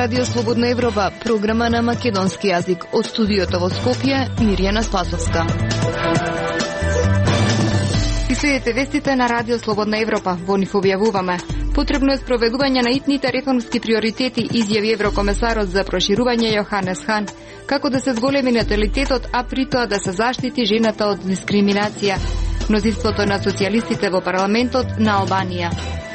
Радио Слободна Европа, програма на македонски јазик. Од студиото во Скопје, Мирјана Спасовска. И следите вестите на Радио Слободна Европа. Во нив објавуваме: потребно е спроведување на итните реформски приоритети, изјави еврокомесарот за проширување Јоханес Хан, како да се зголеми наталитетот, а при тоа да се заштити жената од дискриминација, мнозинството на социјалистите во парламентот на Албанија.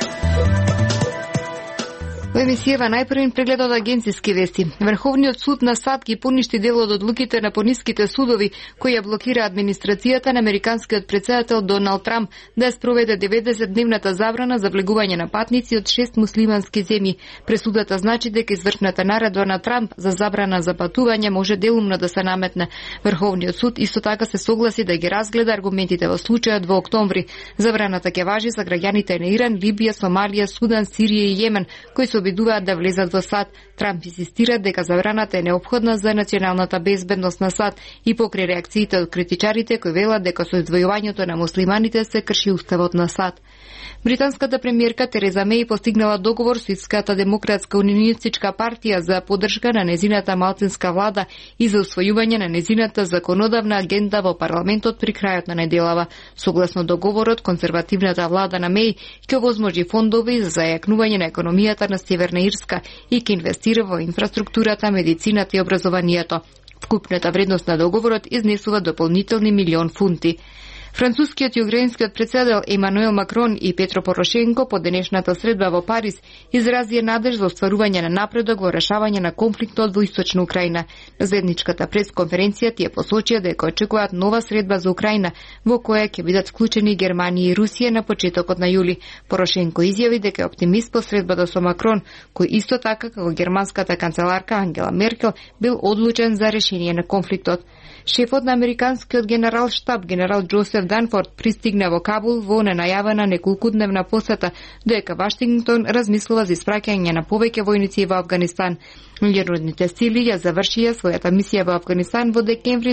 Во емисијава најпрвен преглед од агенциски вести. Врховниот суд на САД ги поништи дел од одлуките на пониските судови кои ја блокира администрацијата на американскиот претседател Доналд Трамп да ја спроведе 90-дневната забрана за влегување на патници од 6 муслимански земји. Пресудата значи дека извршната наредба на Трамп за забрана за патување може делумно да се наметне. Врховниот суд исто така се согласи да ги разгледа аргументите во случајот во октомври. Забраната ќе важи за граѓаните на Иран, Либија, Сомалија, Судан, Сирија и Јемен, кои се обидуваат да влезат во САД. Трамп инсистира дека забраната е неопходна за националната безбедност на САД и покрај реакциите од критичарите кои велат дека со издвојувањето на муслиманите се крши уставот на САД. Британската премиерка Тереза Меј постигнала договор со Ирската демократска унионистичка партија за поддршка на незината малцинска влада и за усвојување на незината законодавна агенда во парламентот при крајот на неделава. Согласно договорот, конзервативната влада на Меј ќе овозможи фондови за зајакнување на економијата на Северна Ирска и ќе инвестира во инфраструктурата, медицината и образованието. Вкупната вредност на договорот изнесува дополнителни милион фунти. Францускиот и украинскиот претседател Емануел Макрон и Петро Порошенко по денешната средба во Париз изразија надеж за остварување на напредок во решавање на конфликтот во Источна Украина. На заедничката пресконференција тие посочија дека очекуваат нова средба за Украина, во која ќе бидат вклучени Германија и Русија на почетокот на јули. Порошенко изјави дека е оптимист по средбата со Макрон, кој исто така како германската канцеларка Ангела Меркел бил одлучен за решение на конфликтот. Шефот на американскиот генерал штаб, генерал Џозеф Данфорд, пристигна во Кабул во ненајавена неколкудневна посета, додека Вашингтон размислува за испраќање на повеќе војници во Авганистан. Меѓународните сили ја завршија својата мисија во Авганистан во декември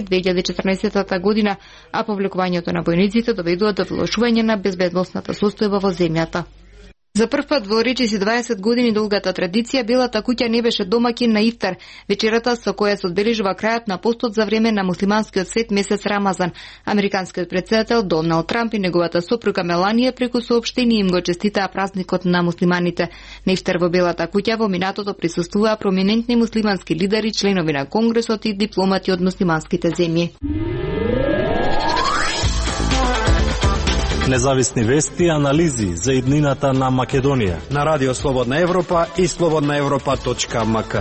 2014 година, а повлекувањето на војниците доведува до влошување на безбедносната состојба во земјата. За прв пат во речиси 20 години долгата традиција, Белата куќа не беше домаќин на ифтар, вечерата со која се одбележува крајот на постот за време на муслиманскиот свет месец Рамазан. Американскиот претседател Доналд Трамп и неговата сопруга Меланија преку соопштение им го честитаа празникот на муслиманите. На ифтар во Белата куќа во минатото присуствуваа проминентни муслимански лидери, членови на Конгресот и дипломати од муслиманските земји. Независни вести и анализи за иднината на Македонија на Радио Слободна Европа и slobodnaevropa.mk.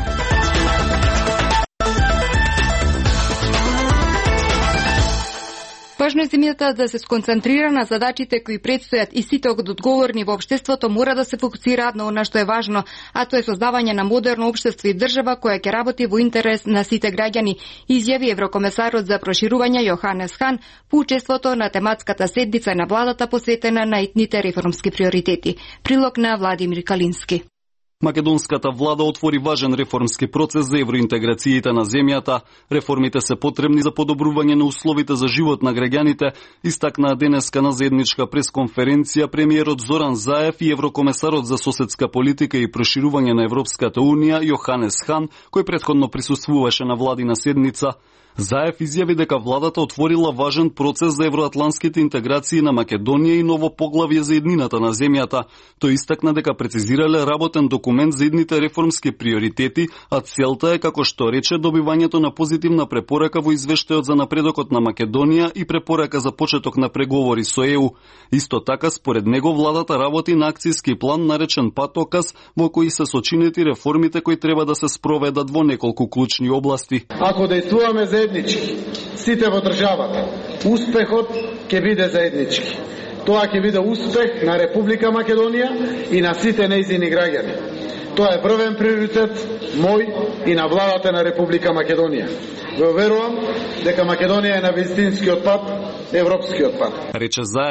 Важно е земјата да се сконцентрира на задачите кои предстојат и сите одговорни во општеството мора да се фокусираат на она што е важно, а тоа е создавање на модерно општество и држава која ќе работи во интерес на сите граѓани, изјави еврокомесарот за проширување Јоханес Хан по учеството на тематската седница на владата посветена на итните реформски приоритети. Прилог на Владимир Калински. Македонската влада отвори важен реформски процес за евроинтеграцијата на земјата. Реформите се потребни за подобрување на условите за живот на граѓаните, истакнаа денеска на заедничка пресконференција премиерот Зоран Заев и еврокомесарот за соседска политика и проширување на Европската унија Јоханес Хан, кој претходно присуствуваше на владина седница. Заев изјави дека владата отворила важен процес за евроатланските интеграции на Македонија и ново поглавје за иднината на земјата. Тој истакна дека прецизирале работен документ за идните реформски приоритети, а целта е, како што рече, добивањето на позитивна препорака во извештајот за напредокот на Македонија и препорака за почеток на преговори со ЕУ. Исто така, според него, владата работи на акцијски план наречен Патокас, во кој се сочинети реформите кои треба да се спроведат во неколку клучни области. Ако дејствуваме заеднички, сите во државата, успехот ќе биде заеднички. Тоа ќе биде успех на Република Македонија и на сите нејзини граѓани. Тоа е првен приоритет мој и на владата на Република Македонија. Верувам дека Македонија е на вистинскиот пат, европскиот пат. Рече Заев.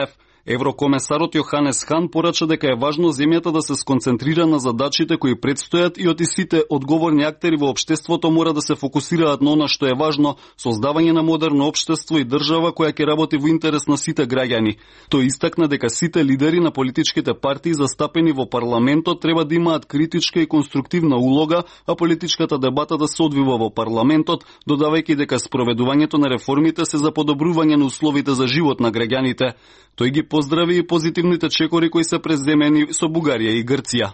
Еврокомесарот Јоханес Хан порача дека е важно земјата да се сконцентрира на задачите кои предстојат и сите одговорни актери во општеството мора да се фокусираат на она што е важно, создавање на модерно општество и држава која ќе работи во интерес на сите граѓани. Тој истакна дека сите лидери на политичките партии застапени во парламентот треба да имаат критичка и конструктивна улога, а политичката дебата да се одвива во парламентот, додавајќи дека спроведувањето на реформите се за подобрување на условите за живот на граѓаните. Тој ги поздрави и позитивните чекори кои се преземени со Бугарија и Грција.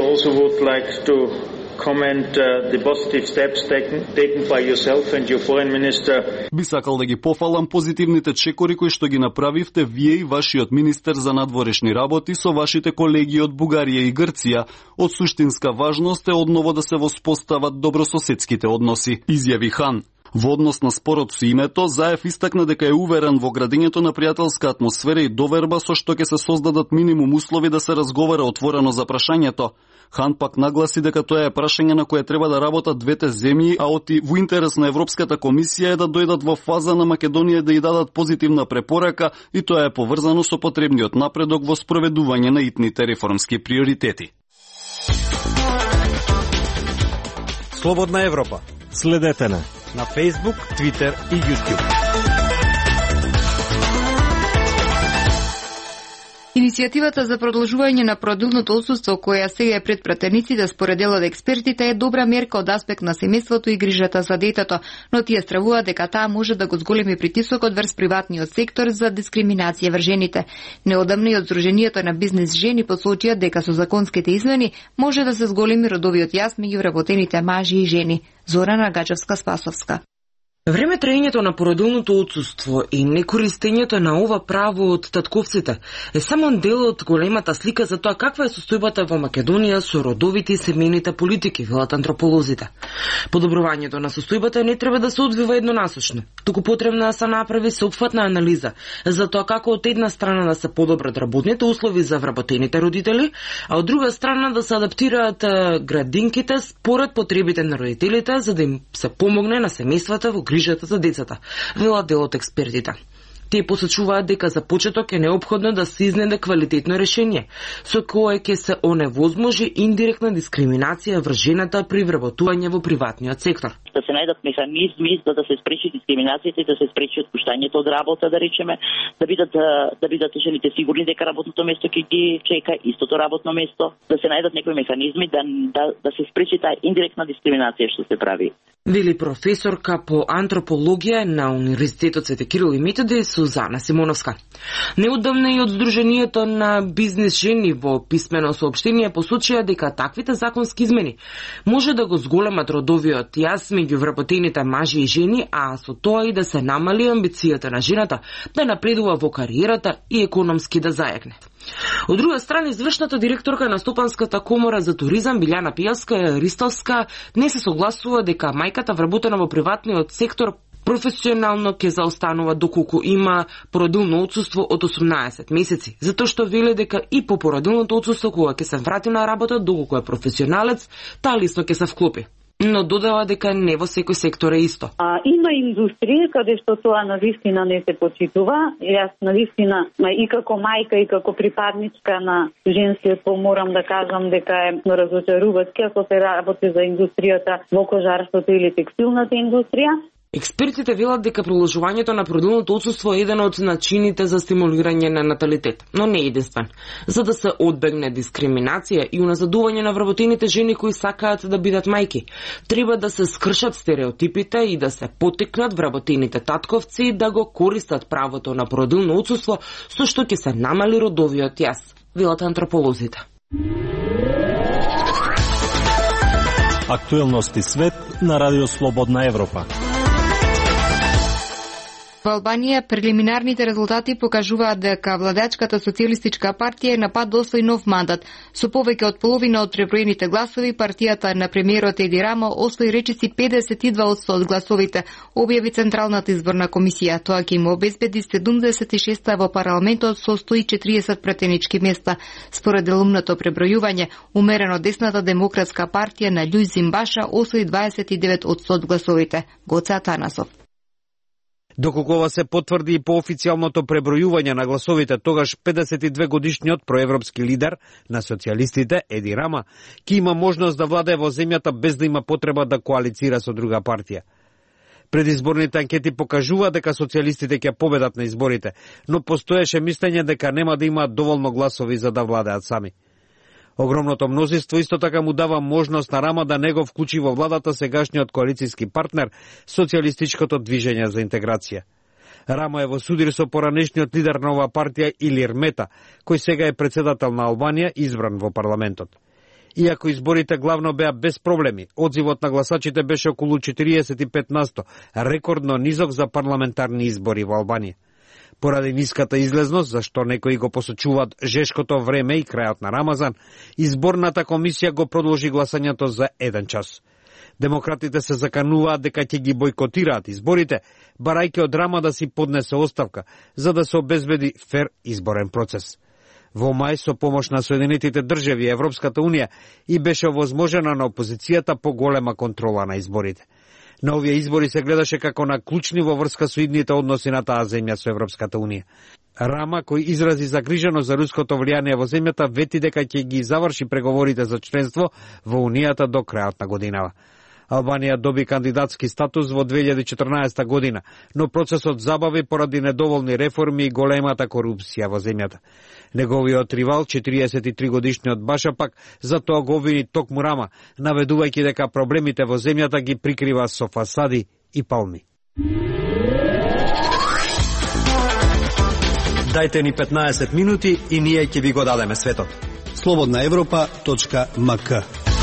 Би сакал да ги пофалам позитивните чекори кои што ги направивте вие и вашиот министер за надворешни работи со вашите колеги од Бугарија и Грција. Од суштинска важност е одново да се воспостават добрососедските односи, изјави Хан. Во однос на спорот со името, Заев истакна дека е уверен во градењето на пријателска атмосфера и доверба со што ќе се создадат минимум услови да се разговара отворено за прашањето. Хан пак нагласи дека тоа е прашање на кое треба да работат двете земји, а во интерес на Европската комисија е да дојдат во фаза на Македонија да ја дадат позитивна препорака и тоа е поврзано со потребниот напредок во спроведување на итните реформски приоритети. Слободна Европа. Следете на Facebook, Twitter и YouTube. Иницијативата за продолжување на породилното отсуство, која сега е пред пратениците според дел од експертите, е добра мерка од аспект на семејството и грижата за детето, но тие стравуваат дека таа може да го зголеми притисокот врз приватниот сектор за дискриминација врз жените. Неодамна и од Сдруженијето на бизнес жени посочија дека со законските измени може да се зголеми родовиот јас меѓу вработените мажи и жени. Зорана Гаџевска-Спасовска. Време траењето на породилното отсуство и некористењето на ова право од татковците е само дел од големата слика за тоа каква е состојбата во Македонија со родовите и семејните политики, велат антрополозите. Подобрувањето на состојбата не треба да се одвива еднонасочно, туку потребно да се направи сеопфатна анализа за тоа како од една страна да се подобрат работните услови за вработените родители, а од друга страна да се адаптираат градинките според потребите на родителите за да им се помогне на семејствата во грижата за децата, велат дел од експертите. Тие посочуваат дека за почеток е неопходно да се изнеде квалитетно решение, со кое ќе се оневозможи индиректна дискриминација врз жената при вработување во приватниот сектор. Да се најдат механизми за да се спречи дискриминацијата и да се спречи отпуштањето од работа, да речеме, да бидат жените сигурни дека работното место ќе ги чека истото работно место, да се најдат некои механизми да се спречи таа индиректна дискриминација што се прави. Вели професорка по антропологија на Универзитетот Свети Кирил и Методи Сузана Симоновска. Неодамна и од Сдруженијето на бизнес жени во писмено соопштение посочија дека таквите законски измени може да го зголемат родовиот јас меѓу вработените мажи и жени, а со тоа и да се намали амбицијата на жената да напредува во кариерата и економски да зајакне. Од друга страна, извршната директорка на Стопанската комора за туризам Билјана Пијавска-Ристовска не се согласува дека мајката вработена во приватниот сектор професионално ќе заостанува доколку има породилно отсуство од 18 месеци, затоа што веле дека и по породилното отсуство кога ќе се врати на работа доколку е професионалец, таа лесно ќе се вклопи. Но додава дека не во секој сектор е исто. Има индустрија каде што тоа навистина не се почитува. Јас навистина и како мајка и како припадничка на женскиот пол морам да кажам дека е разочарувајќи ако се работи за индустријата во кожарството или текстилната индустрија. Експертите велат дека продолжувањето на породилното отсуство е еден од начините за стимулирање на наталитет, но не единствен. За да се одбегне дискриминација и уназадување на вработените жени кои сакаат да бидат мајки, треба да се скршат стереотипите и да се поттикнат вработените татковци да го користат правото на породилно отсуство, со што ќе се намали родовиот јас, велат антрополозите. Актуелности свет на Радио Слободна Европа. Во Албанија прелиминарните резултати покажуваат дека владачката социјалистичка партија е на пат до освои нов мандат. Со повеќе од половина од преброените гласови, партијата на премиерот Еди Рама освои речиси 52% од гласовите, објави Централната изборна комисија. Тоа ќе им обезбеди 76 во парламентот со 140 пратенички места. Според делумното пребројување, умерено десната демократска партија на Љујзин Баша освои 29% од гласовите. Гоце Атанасов. Доколку ова се потврди и по официјалното пребројување на гласовите, тогаш 52 годишниот проевропски лидер на социјалистите, Еди Рама, ќе има можност да владее во земјата без да има потреба да коалицира со друга партија. Предизборните анкети покажува дека социјалистите ќе победат на изборите, но постоеше мислење дека нема да имаат доволно гласови за да владеат сами. Огромното мнозинство исто така му дава можност на Рама да не го вклучи во владата сегашниот коалицијски партнер, Социјалистичкото движење за интеграција. Рама е во судир со поранешниот лидер на оваа партија Илир Мета, кој сега е председател на Албанија, избран во парламентот. Иако изборите главно беа без проблеми, одзивот на гласачите беше околу 45%, рекордно низок за парламентарни избори во Албанија. Поради ниската излезност, зашто некои го посочуваат жешкото време и крајот на Рамазан, изборната комисија го продолжи гласањето за 1 час. Демократите се закануваат дека ќе ги бойкотираат изборите, барајќи од Рама да си поднесе оставка, за да се обезбеди фер изборен процес. Во мај, со помош на Соединетите држави и Европската Унија, и беше овозможена на опозицијата поголема контрола на изборите. На овие избори се гледаше како на клучни во врска со идните односи на таа земја со Европската Унија. Рама, кој изрази загриженост за руското влијание во земјата, вети дека ќе ги заврши преговорите за членство во Унијата до крајот на годинава. Албанија доби кандидатски статус во 2014 година, но процесот забави поради недоволни реформи и големата корупција во земјата. Неговиот ривал, 43 годишниот Баша пак, затоа го обвини токму Рама, наведувајќи дека проблемите во земјата ги прикрива со фасади и палми. Дајте ни 15 минути и ние ќе ви го дадеме светот. slobodnaevropa.mk.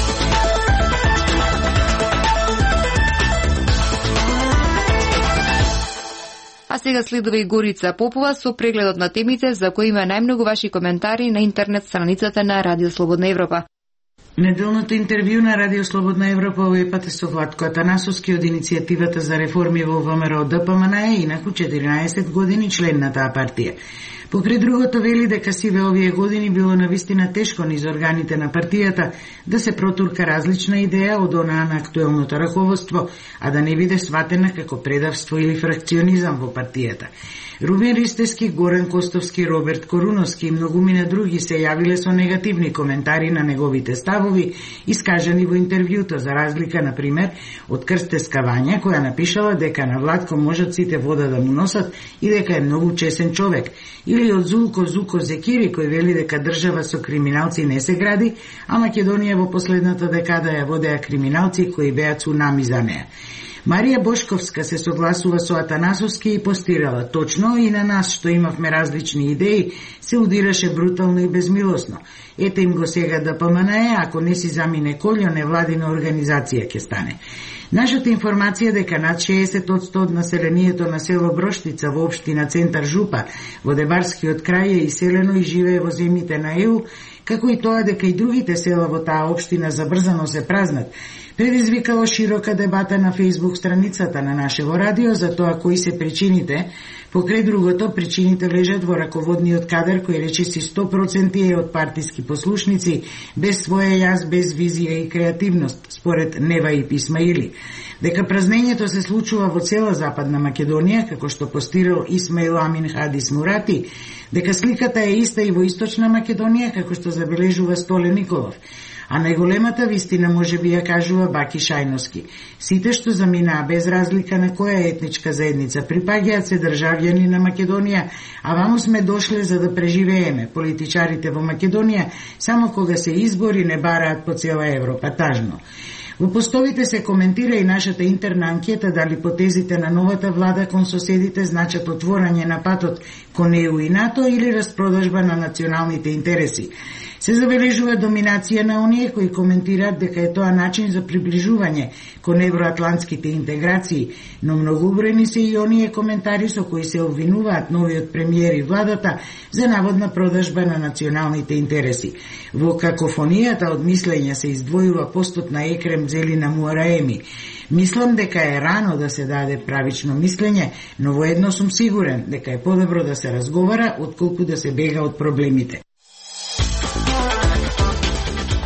А сега следува и Горица Попова со прегледот на темите за кои има најмногу ваши коментари на интернет страницата на Радио Слободна Европа. Неделното интервју на Радио Слободна Европа овој пат е со Владко Атанасовски од иницијативата за реформи во ВМРО ДПМН е инаку 14 години член на таа партија. Покрај другото вели дека сиве овие години било навистина тешко низ органите на партијата да се протурка различна идеја од онаа на актуелното раководство, а да не биде сватена како предавство или фракционизам во партијата. Рубин Ристевски, Горан Костовски, Роберт Коруновски и многумина други се јавиле со негативни коментари на неговите ставови, искажани во интервјуто, за разлика, например, од Крстеска Вања, која напишала дека на Владко можат сите вода да му носат и дека е многу чесен човек, или од Зулко Зуко Зекири, кој вели дека држава со криминалци не се гради, а Македонија во последната декада ја водеа криминалци кои беа цунами за неа. Марија Бошковска се согласува со Атанасовски и постирала: точно и на нас, што имавме различни идеи, се удираше брутално и безмилосно. Ете им го сега ДПМН е, ако не си замине колјо, невладина организација ќе стане. Нашата информација дека над 60% од населението на село Броштица во општина Центар Жупа во Дебарскиот крај е иселено и живее во земјите на ЕУ, како и тоа дека и другите села во таа општина забрзано се празнат, предизвикало широка дебата на Facebook страницата на нашево радио за тоа кои се причините. Покрај другото, причините лежат во раководниот кадар кој речиси 100% е од партиски послушници, без своја јас, без визија и креативност, според Нева и Исмаили. Дека празнењето се случува во цела Западна Македонија, како што постирал Исмаил Амин Хадис Мурати, дека сликата е иста и во Источна Македонија, како што забележува Столе Николов. А најголемата вистина може би ја кажува Баки Шајновски. Сите што заминаа без разлика на која етничка заедница припаѓаат се државјани на Македонија, а ваму сме дошле за да преживееме. Политичарите во Македонија само кога се избори не бараат по цела Европа. Тажно. Во постовите се коментира и нашата интерна анкета дали потезите на новата влада кон соседите значат отворање на патот кон ЕУ и НАТО или распродажба на националните интереси. Се забележува доминација на оние кои коментираат дека е тоа начин за приближување кон евроатлантските интеграции, но многу уброени се и оние коментари со кои се обвинуваат новиот премиер и владата за наводна продажба на националните интереси. Во какофонијата од мислење се издвојува постот на Екрем Зелина Муараеми. Мислам дека е рано да се даде правично мислење, но во едно сум сигурен дека е подобро да се разговара отколку да се бега од проблемите.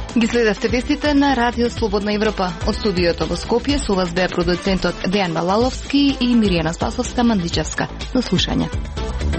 Ги следавте вестите на Радио Слободна Европа. Од студиото во Скопје со вас беа продуцентот Дејан Балаловски и Миријана Спасовска-Мандичевска. До слушање.